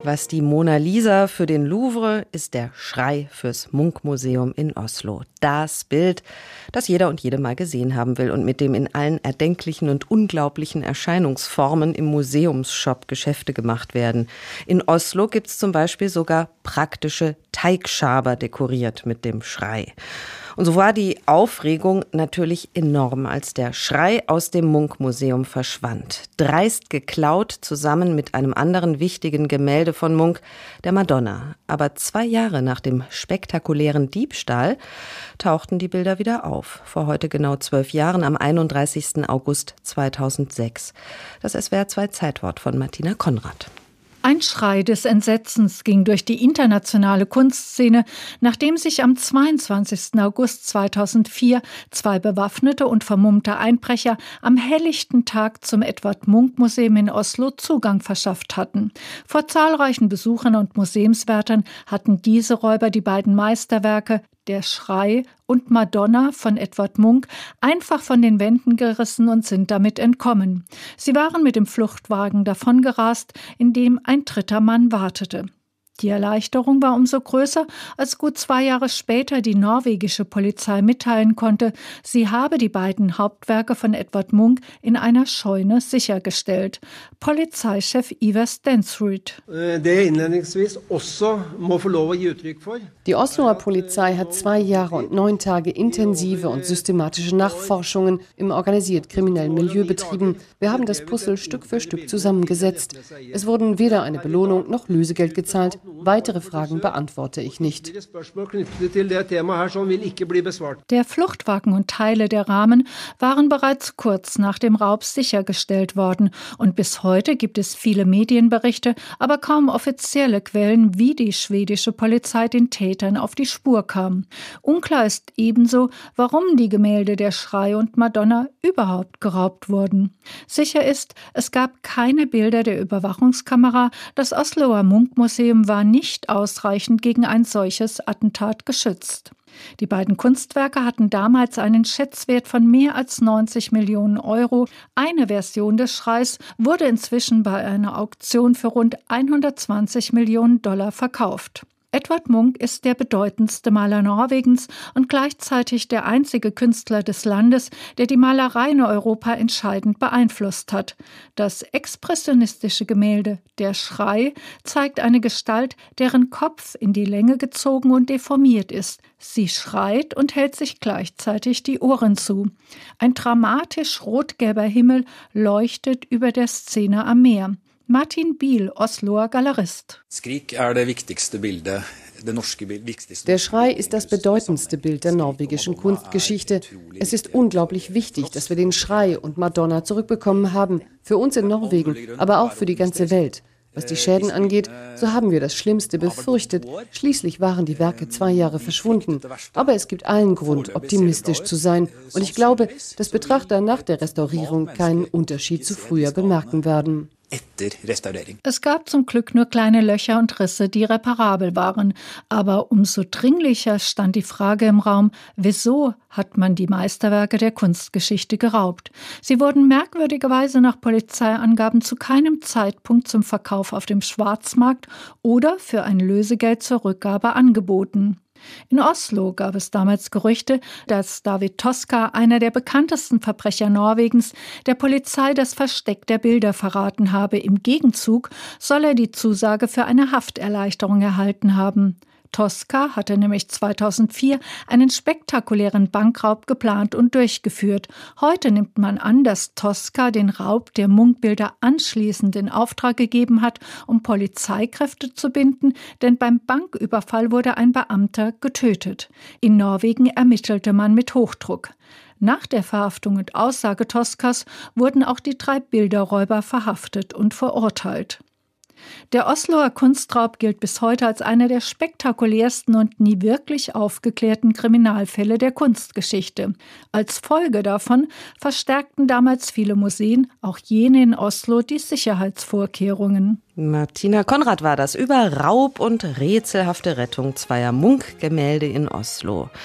Was die Mona Lisa für den Louvre ist der Schrei fürs Munch-Museum in Oslo. Das Bild, das jeder und jede mal gesehen haben will und mit dem in allen erdenklichen und unglaublichen Erscheinungsformen im Museumsshop Geschäfte gemacht werden. In Oslo gibt's zum Beispiel sogar praktische Teigschaber dekoriert mit dem Schrei. Und so war die Aufregung natürlich enorm, als der Schrei aus dem Munch-Museum verschwand. Dreist geklaut, zusammen mit einem anderen wichtigen Gemälde von Munch, der Madonna. Aber 2 Jahre nach dem spektakulären Diebstahl tauchten die Bilder wieder auf. Vor heute genau 12 Jahren, am 31. August 2006. Das SWR2-Zeitwort von Martina Konrad. Ein Schrei des Entsetzens ging durch die internationale Kunstszene, nachdem sich am 22. August 2004 2 bewaffnete und vermummte Einbrecher am helllichten Tag zum Edvard Munch Museum in Oslo Zugang verschafft hatten. Vor zahlreichen Besuchern und Museumswärtern hatten diese Räuber die beiden Meisterwerke Der Schrei und Madonna von Edvard Munch einfach von den Wänden gerissen und sind damit entkommen. Sie waren mit dem Fluchtwagen davongerast, in dem ein dritter Mann wartete. Die Erleichterung war umso größer, als gut 2 Jahre später die norwegische Polizei mitteilen konnte, sie habe die beiden Hauptwerke von Edvard Munch in einer Scheune sichergestellt. Polizeichef Ivar Stensrud. Die Osloer Polizei hat 2 Jahre und 9 Tage intensive und systematische Nachforschungen im organisiert kriminellen Milieu betrieben. Wir haben das Puzzle Stück für Stück zusammengesetzt. Es wurden weder eine Belohnung noch Lösegeld gezahlt. Weitere Fragen beantworte ich nicht. Der Fluchtwagen und Teile der Rahmen waren bereits kurz nach dem Raub sichergestellt worden. Und bis heute gibt es viele Medienberichte, aber kaum offizielle Quellen, wie die schwedische Polizei den Tätern auf die Spur kam. Unklar ist ebenso, warum die Gemälde Der Schrei und Madonna überhaupt geraubt wurden. Sicher ist, es gab keine Bilder der Überwachungskamera. Das Osloer Munch-Museum war nicht ausreichend gegen ein solches Attentat geschützt. Die beiden Kunstwerke hatten damals einen Schätzwert von mehr als 90 Millionen Euro. Eine Version des Schreis wurde inzwischen bei einer Auktion für rund 120 Millionen Dollar verkauft. Edvard Munch ist der bedeutendste Maler Norwegens und gleichzeitig der einzige Künstler des Landes, der die Malerei in Europa entscheidend beeinflusst hat. Das expressionistische Gemälde Der Schrei zeigt eine Gestalt, deren Kopf in die Länge gezogen und deformiert ist. Sie schreit und hält sich gleichzeitig die Ohren zu. Ein dramatisch rot-gelber Himmel leuchtet über der Szene am Meer. Martin Biel, Osloer Galerist. Der Schrei ist das bedeutendste Bild der norwegischen Kunstgeschichte. Es ist unglaublich wichtig, dass wir den Schrei und Madonna zurückbekommen haben. Für uns in Norwegen, aber auch für die ganze Welt. Was die Schäden angeht, so haben wir das Schlimmste befürchtet. Schließlich waren die Werke 2 Jahre verschwunden. Aber es gibt allen Grund, optimistisch zu sein. Und ich glaube, dass Betrachter nach der Restaurierung keinen Unterschied zu früher bemerken werden. Es gab zum Glück nur kleine Löcher und Risse, die reparabel waren. Aber umso dringlicher stand die Frage im Raum, wieso hat man die Meisterwerke der Kunstgeschichte geraubt? Sie wurden merkwürdigerweise nach Polizeiangaben zu keinem Zeitpunkt zum Verkauf auf dem Schwarzmarkt oder für ein Lösegeld zur Rückgabe angeboten. In Oslo gab es damals Gerüchte, dass David Toska, einer der bekanntesten Verbrecher Norwegens, der Polizei das Versteck der Bilder verraten habe. Im Gegenzug soll er die Zusage für eine Hafterleichterung erhalten haben. Toska hatte nämlich 2004 einen spektakulären Bankraub geplant und durchgeführt. Heute nimmt man an, dass Toska den Raub der Munch-Bilder anschließend in Auftrag gegeben hat, um Polizeikräfte zu binden, denn beim Banküberfall wurde ein Beamter getötet. In Norwegen ermittelte man mit Hochdruck. Nach der Verhaftung und Aussage Toskas wurden auch die 3 Bilderräuber verhaftet und verurteilt. Der Osloer Kunstraub gilt bis heute als einer der spektakulärsten und nie wirklich aufgeklärten Kriminalfälle der Kunstgeschichte. Als Folge davon verstärkten damals viele Museen, auch jene in Oslo, die Sicherheitsvorkehrungen. Martina Konrad war das über Raub und rätselhafte Rettung 2 Munch-Gemälde in Oslo.